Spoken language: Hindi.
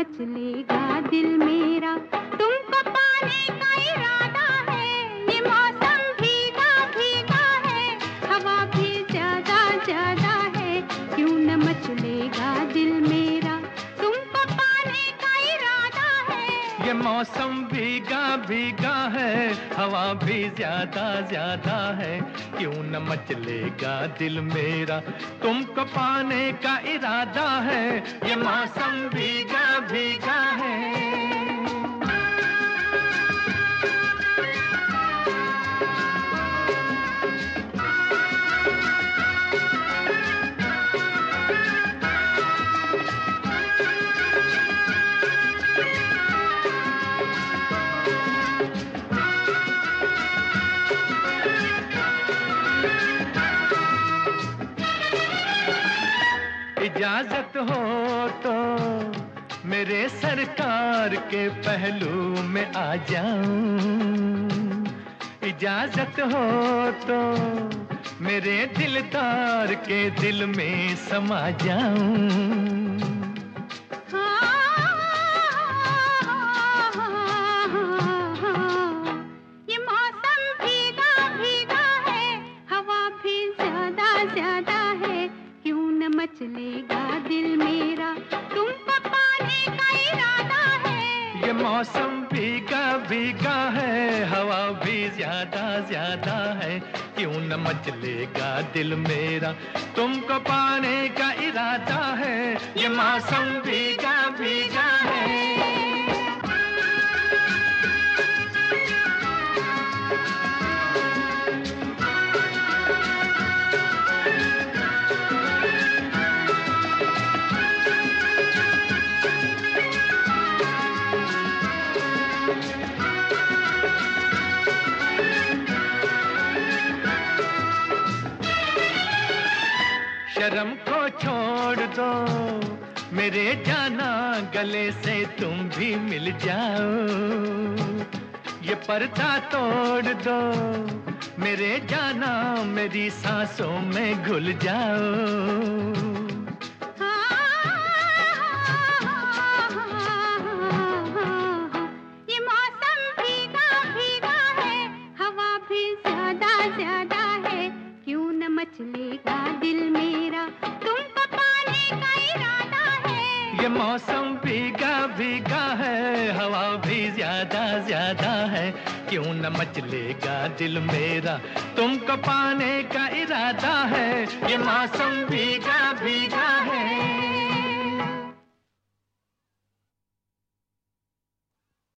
मचलेगा दिल मेरा, तुमको पाने का इरादा है। ये मौसम भीगा भीगा है, हवा भी ज्यादा ज्यादा है, क्यों न मचलेगा दिल मेरा, तुमको पाने का इरादा है। ये मौसम भीगा भीगा है, हवा भी ज्यादा ज्यादा है, क्यों न मचलेगा दिल मेरा, तुमको पाने का इरादा है। ये मौसम भीगा भीगा है। इजाजत हो तो मेरे सरकार के पहलू में आ जाऊं, इजाजत हो तो मेरे दिलदार के दिल में समा जाऊं। ये मौसम भीगा भीगा है, हवा भी ज्यादा ज्यादा है, क्यों न मचलेगा दिल मेरा, तुमको पाने का इरादा है। ये मौसम भीगा भीगा है, हवा भी ज्यादा ज्यादा है, क्यों न मचलेगा दिल मेरा, तुमको पाने का इरादा है। ये मौसम भीगा भीगा है। शर्म को छोड़ दो मेरे जाना, गले से तुम भी मिल जाओ, ये पर्दा तोड़ दो मेरे जाना, मेरी सांसों में घुल जाओ। ये मौसम भीगा भीगा है, हवा भी ज्यादा ज्यादा है, क्यों न मचलेगा दिल मेरा, तुमको पाने का इरादा है। ये मौसम भीगा भीगा है, हवा भी ज्यादा ज्यादा है, क्यों न मचलेगा दिल मेरा, तुमको पाने का इरादा है। ये मौसम भीगा भीगा है।